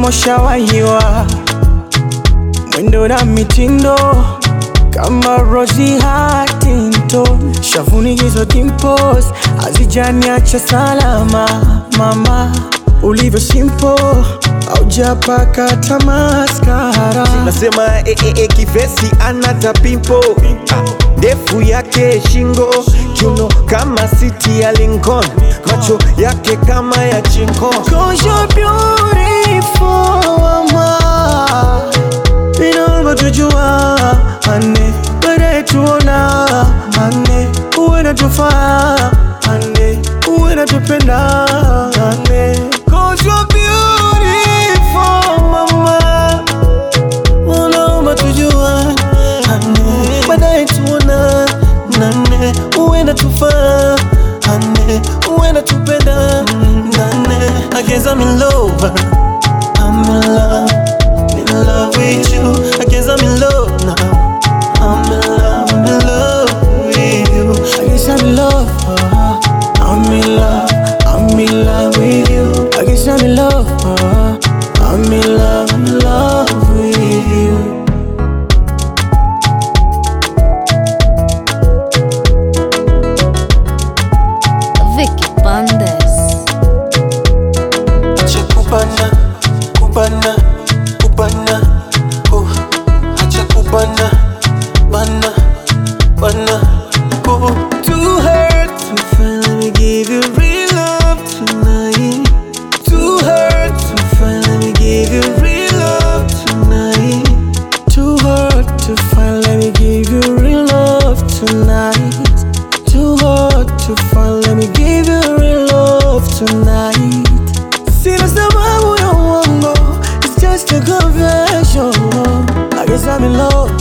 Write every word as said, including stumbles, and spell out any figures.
kama ushawahiwa, mwendo na mitindo kama Rosie Huntington, shavuni hizo dimples hazijaniacha salama. Mama ulivyo simple, haujapaka hata mascara. Nasema eh eh eh kivesi anata pimpo, ndefu yake shingo, kiuno kama City ya Lincoln, macho yake kama ya chinko. Cause you're beautiful mama, inaomba tujua ane, baadaye tuona ane, uwe natufaa ane, uwe natupenda ane. Cause you're beautiful mama, unaomba tujua ane, baadaye tuona ane, uwe natufaa ane, uwe natupenda ane. I guess I'm in love, I'm in love, in love with you. I guess I'm in love now, I'm in love, I'm in love with you. I guess I'm in love, uh, I'm in love, I'm in love with you. I guess I'm in love, uh, I'm in love, I'm in love with you. Vicky Bandes. Acha kubana, kubana, kubana, oh. Acha kubana, bana, bana, oh. Too hurt to find, let me give you real love tonight. Too hurt to find, let me give you real love tonight. Too hard to find, let me give you real love tonight. Too hard to find, let me give you real love tonight. Sina sababu ya uongo, it's just a confession. I guess I'm in love,